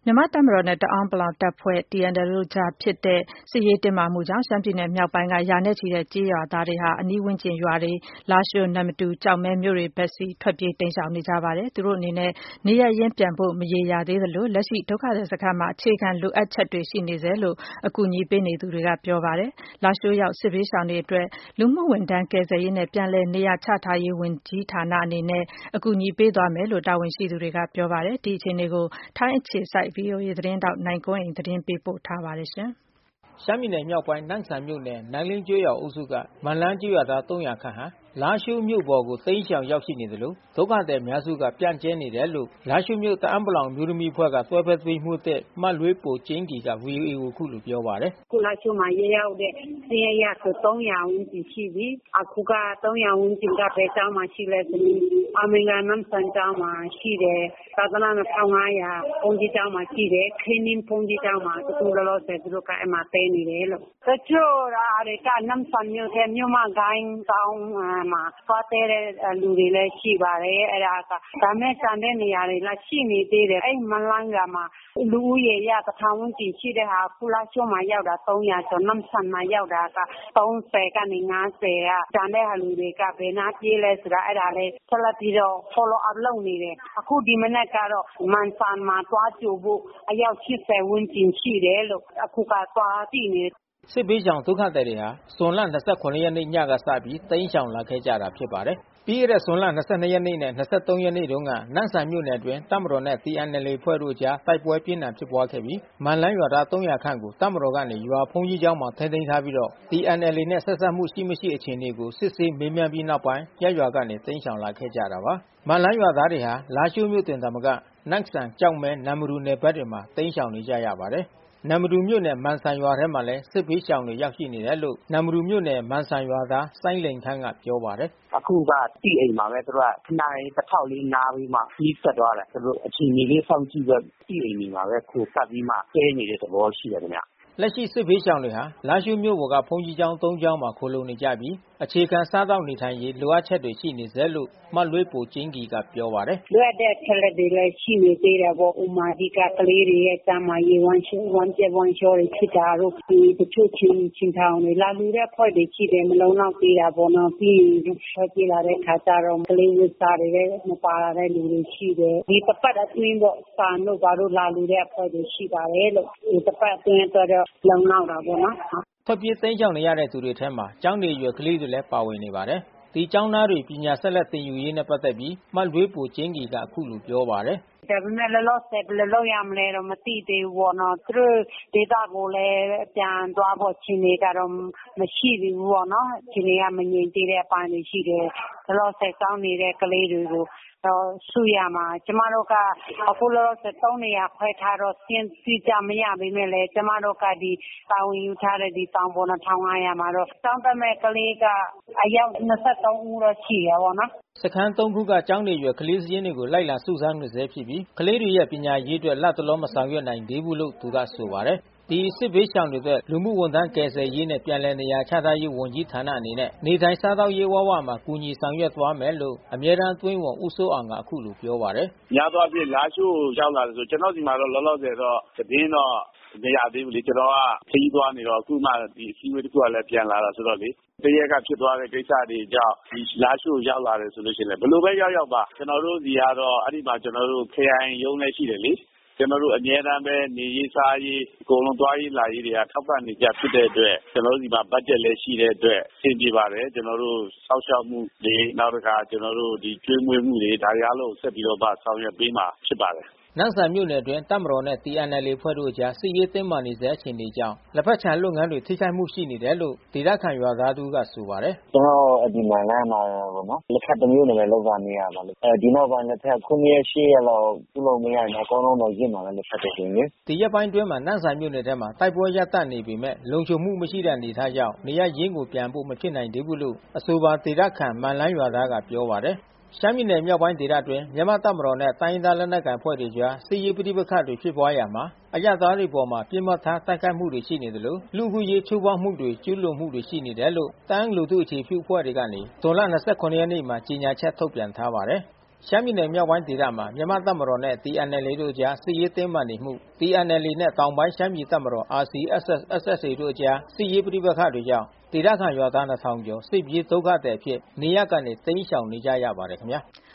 မြန်မာ့တပ်မတော်နဲ့တအာင်းပလောင်တပ်ဖွဲ့ TNLA တို့ကြားဖြစ်တဲ့စစ်ရေးတင်းမာမှုကြောင့်ရှမ်းပြည်နယ်မြောက်ပိုင်းကရာနဲ့ချီတဲ့ကျေးရွာသားတွေအနီးဝန်းကျင်ရွာတွေလားရှိုးနမ္မတူကျောက်မဲမြို့တွေဘက်စီထွက်ပြေးတိမ်းရှောင်နေကြပါတယ်။ သူတို့အနေနဲ့နေရပ်ရင်းပြန်ဖို့မရေရာသေးသလိုလက်ရှိဒုက္ခသည်စခန်းမှာအခြေခံလိုအပ်ချက်တွေရှိနေဆဲလို့အကူအညီပေးနေသူတွေကပြောပါတယ်။ လားရှိုးရောက်စစ်ဘေးရှောင်တွေအတွက်လူမှုဝန်ထမ်းကယ်ဆယ်ရေးနဲ့ပြန်လည်နေရာချထားရေးဝန်ကြီးဌာနအနေနဲ့အကူအညီပေးသွားမယ်လို့တာဝန်ရှိသူတွေကပြောပါတယ်။ ဒီအခြေအနေကိုထိုင်းအခြေစိုက် VOA သတင်းထောက်နိုင်ကွန်းအိန်သတင်းပေးပို့ထားပါတယ်။ရှမ်းပြည်နယ်မြောက်ပိုင်းနမ့်ဆန်မြို့နယ်နန်းလင်းကျေးရွာအုပ်စုကမန်လန်းကျေးရွာသား300ခန့်ဟာလားရှိုးမြို့ပေါ်ကိုတိမ်းရှောင်ရောက်ရှိနေသလိုဒုက္ခသည်အများစုကပြန့်ကျဲနေတယ်လို့လားရှိုးမြို့တအာင်းပလောင်မျိုးသမီးအဖွဲ့ကတွဲဖက်သွေးမှုတဲ့မလွေးပိုကျင်းကီက VOA ကိုအခုလိုပြောပါတယ်။ခုလားရှိုးမှာရောက်တဲ့စာရင်းအရဆို300ဝန်းကျင်ရှိပြီ။အခုက300ဝန်းကျင်ကဘယ်ကျောင်းမှာရှိလဲဆိုရင်အာမင်္ဂါနမ်ဆန်ကျောင်းမှာရှိတယ်။သာသနာ2500ဘုန်းကြီးကျောင်းမှာရှိတယ်။ခင်းနင်းဘုန်းကြီးကျောင်းမှာအခုလောလောဆယ်သူတို့ကအဲ့မှာတဲနေတယ်လို့။တချို့ကနမ်ဆန်မြို့ထဲမြို့မဂိုင်းတောင်းမှာသွားတဲတဲ့လူတွေလည်းရှိပါတယ်။အဲ့ဒါကဒါမဲ့ကျန်တဲ့နေရာတွေလည်းရှိနေသေးတယ်။အဲ့မန်လန်းရွာမှာလူဦးရေရ1000ဝန်းကျင်ရှိတဲ့ဟာခုလားရှိုးမှာရောက်တာ300ကျော်နမ်ဆန်မှာရောက်တာက30ကနေ50ကကျန်တဲ့လူတွေကဘယ်နာပြေးလဲဆိုတာအဲ့ဒါလေးဆက်လက်ပြီးတော့ follow up လုပ်နေတယ်။အခုဒီမနေ့ကတော့မန်ဆန်မှာသွားကြိုဖို့အယောက်80ဝန်းကျင်ရှိတယ်လို့အခုကသွားကြည့်နေတယ်စစ်ဘေးရှောင်ဒုက္ခသည်တွေဟာဇွန်လ29ရက်နေ့ညကစပြီးတိမ်းရှောင်လာခဲ့ကြတာဖြစ်ပါတယ်။ပြီးခဲ့တဲ့ဇွန်လ22ရက်နေ့နဲ့23ရက်နေ့တုန်းကနန့်ဆန်မြို့နယ်အတွင်းတပ်မတော်နဲ့ TNLA ဖွဲ့တို့ကြားတိုက်ပွဲပြင်းထန်ဖြစ်ပွားခဲ့ပြီးမန်လန်းရွာသား300ခန့်ကိုတပ်မတော်ကနေရွာဘုန်းကြီးကျောင်းမှာထိန်းသိမ်းထားပြီးတော့ TNLA နဲ့ဆက်စပ်မှုရှိမရှိအခြေအနေကိုစစ်ဆေးမေးမြန်းပြီးနောက်ပိုင်းရပ်ရွာကနေတိမ်းရှောင်လာခဲ့ကြတာပါ။မန်လန်းရွာသားတွေဟာလားရှိုးမြို့တင်သာမကနန့်ဆန်ကျောက်မဲနမ္မတူနယ်ဘက်တွေမှာတိမ်းရှောင်နေကြရပါတယ်။နမ္မတူမြို့နယ်မန်ဆန်ရွာထဲမှာလည်းစစ်ဘေးရှောင်တွေရောက်ရှိနေတယ်လို့နမ္မတူမြို့နယ်မန်ဆန်ရွာသားစိုင်းလိန်ခန့်ကပြောပါတယ်။အခုကတိအိမ်မှာပဲသူတို့ကခဏလေးတစ်ထောက်လေးနားပြီးမှပြီးဆက်သွားတယ်သူတို့အချိန်ကြီးလေးစောင့်ကြည့်ပြီးတိအိမ်တွေမှာပဲခိုကပ်ပြီးမှကျဲနေတဲ့သဘောရှိတယ်ခင်ဗျ။လက်ရှိစစ်ဘေးရှောင်တွေဟာလားရှိုးမြို့ပေါ်ကဘုန်းကြီးကျောင်း3ကျောင်းမှာခိုလုံနေကြပြီးအခြေခံစားသောက်နေထိုင်ရေးလိုအပ်ချက်တွေရှိနေဆဲလို့မလွေးပိုကျင်းကီကပြောပါတယ်။လိုအပ်တဲ့ချက်လက်တွေလည်းရှိနေသေးတယ်ပေါ့ဥမာဒီကကလေးတွေရဲ့ကျန်းမာရေးဝမ်းလျှောတွေဖြစ်တာတို့ဒီတချို့ချင်းထောင်တွေလာလူတဲ့ဖွဲ့တွေရှိတယ်မလုံးလောက်သေးတာပေါ့နော်ပြီးရင်ထွက်ပြေးလာတဲ့ခါကျတော့ကလေးဝတ်စားတွေလည်းမပါလာတဲ့လူတွေရှိတယ်ဒီတပတ်အတွင်းပေါ့စာတို့ဘာလို့လာလူတဲ့အဖွဲ့တွေရှိပါတယ်လို့ဒီတပတ်အတွင်းတော့လုံလောက်တာပေါ့နော်ထွက်ပြေးတိမ်းရှောင်နေရတဲ့သူတွေထဲမှာကျောင်းနေရွယ်ကလေးတွေလည်းပါဝင်နေပါတယ်။ဒီကျောင်းသားတွေပညာဆက်လက်သင်ယူရေးနဲ့ပတ်သက်ပြီးမလွေးပိုကျင်းကီကအခုလိုပြောပါတယ်။ဒါပေမဲ့လောလောဆယ်ဘယ်လိုလုပ်ရမလဲတော့မသိသေးဘူးပေါ့နော်သူတို့ဒေတာကိုလည်းပြန်သွားဖို့ချင်းတွေကတော့မရှိသေးဘူးပေါ့နော်ချင်းတွေကမငြိမ်သေးတဲ့အပိုင်းတွေရှိတယ်လောလောဆယ်စောင်းနေတဲ့ကလေးတွေကိုတော့စုရမှာကျမတို့ကအခုလောလောဆယ်3နေရာခွဲထားတော့စင်းပြကြမရပေမဲ့လည်းကျမတို့ကဒီတာဝန်ယူထားတဲ့ဒီတောင်ပေါ်1500မှာတော့စောင်းတမဲ့ကလေးကအယောက်23ဦးတော့ရှိရပါတော့စခန်း3ခုကကျောင်းနေရွယ်ကလေးစည်းတွေကိုလိုက်လာစုဆောင်းနေဆဲဖြစ်ပြီးကလေးတွေရဲ့ပညာရေးအတွက်လက်တလုံးမဆောင်ရွက်နိုင်သေးဘူးလို့သူကဆိုပါတယ်။ဒီစစ်ဘေးရှောင်တွေအတွက်လူမှုဝန်ထမ်းကယ်ဆယ်ရေးနဲ့ပြန်လည်နေရာချထားရေးဝန်ကြီးဌာနအနေနဲ့နေထိုင်စားသောက်ရေးဝဝမှာကူညီဆောင်ရွက်သွားမယ်လို့အမြဲတမ်းအတွင်းဝန်ဦးစိုးအောင်ကအခုလိုပြောပါတယ်။များသောအားဖြင့်လားရှိုးရောက်လာတယ်ဆိုကျွန်တော်ဒီမှာတော့လောလောဆယ်တော့သတင်းတော့မရသေးဘူးလေကျွန်တော်ကခရီးသွားနေတော့အခုမှဒီအစည်းအဝေးတစ်ခုကလည်းပြန်လာတာဆိုတော့လေတရက်ကဖြစ်သွားတဲ့ကိစ္စတွေကြောင့်ဒီလားရှိုးရောက်လာတယ်ဆိုလို့ရှိရင်ဘယ်လိုပဲရောက်ပါကျွန်တော်တို့ဒီကတော့အဲ့ဒီမှာကျွန်တော်တို့ခရိုင်ရုံးလည်းရှိတယ်လေကျွန်တော်တို့အမြဲတမ်းပဲနေရေးစားရေးအကုန်လုံးသွားရေးလာရေးတွေကထောက်ပံ့နေကြဖြစ်တဲ့အတွက်ကျွန်တော်တို့ဒီမှာဘတ်ဂျက်လည်းရှိတဲ့အတွက်အဆင်ပြေပါတယ်ကျွန်တော်တို့စောင့်ရှောက်မှုတွေနောက်တစ်ခါကျွန်တော်တို့ဒီကျွေးမွေးမှုတွေဒါတွေအားလုံးဆက်ပြီးတော့ဆောင်ရွက်ပေးမှာဖြစ်ပါတယ်နန့်ဆန်မြို့နယ်အတွင်းတပ်မတော်နဲ့ TNLA ဖွဲ့တို့ကြားစစ်ရေးတင်းမာနေစေအခြေအနေကြောင့်လက်ဖက်ခြံလုပ်ငန်းတွေထိခိုက်မှုရှိနေတယ်လို့ဒေသခံရွာသားတို့ကဆိုပါတယ်။ကျွန်တော်ဒီမှာလမ်းမှာပေါ့နော်လက်ဖက်တစ်မျိုးနဲ့ပဲလောက်ပါနေရပါလို့ဒီနောက်ပိုင်းလက်ဖက်9ရက်10ရက်လောက်ပြုလုပ်မရရင်အကောင်းဆုံးတော့ရင့်မှာပဲလက်ဖက်တွေရှင်လေ။ဒီရက်ပိုင်းတွင်းမှာနန့်ဆန်မြို့နယ်ထဲမှာတိုက်ပွဲရပ်တန့်နေပေမဲ့လုံခြုံမှုမရှိတဲ့အနေအထားကြောင့်နေရရင်းကိုပြန်ဖို့မဖြစ်နိုင်သေးဘူးလို့အဆိုပါဒေသခံမန်လန်းရွာသားကပြောပါတယ်။ရှမ်းပြည်နယ်မြောက်ပိုင်းဒေသအတွင်းမြန်မာတပ်မတော်နဲ့တိုင်းရင်းသားလက်နက်ကိုင်ဖွဲ့တွေကြားစစ်ရေးပဋိပက္ခတွေဖြစ်ပွားရာမှာအရပ်သားတွေပေါ်မှာပြစ်မှတ်ထားတိုက်ခိုက်မှုတွေရှိနေသလိုလူ့အခွင့်အရေးချိုးဖောက်မှုတွေကျူးလွန်မှုတွေရှိနေတယ်လို့တန်းလူထုအခြေပြုအဖွဲ့တွေကနေဇွန်လ29ရက်နေ့မှာကြေညာချက်ထုတ်ပြန်ထားပါတယ်။ရှမ်းပြည်နယ်မြောက်ပိုင်းဒေသမှာမြန်မာ့တပ်မတော်နဲ့ TNLA တို့အကြားစစ်ရေးတင်းမာနေမှု TNLA နဲ့တောင်ပိုင်းရှမ်းပြည်တပ်မတော် RCSS/SSA တို့အကြားစစ်ရေးပဋိပက္ခတွေကြောင့်ဒေသခံရွာသား 2000 ကျော်စစ်ပြေးဒုက္ခသည်အဖြစ်နေရပ်ကနေတိမ်းရှောင်နေကြရပါတယ်ခင်ဗျာ။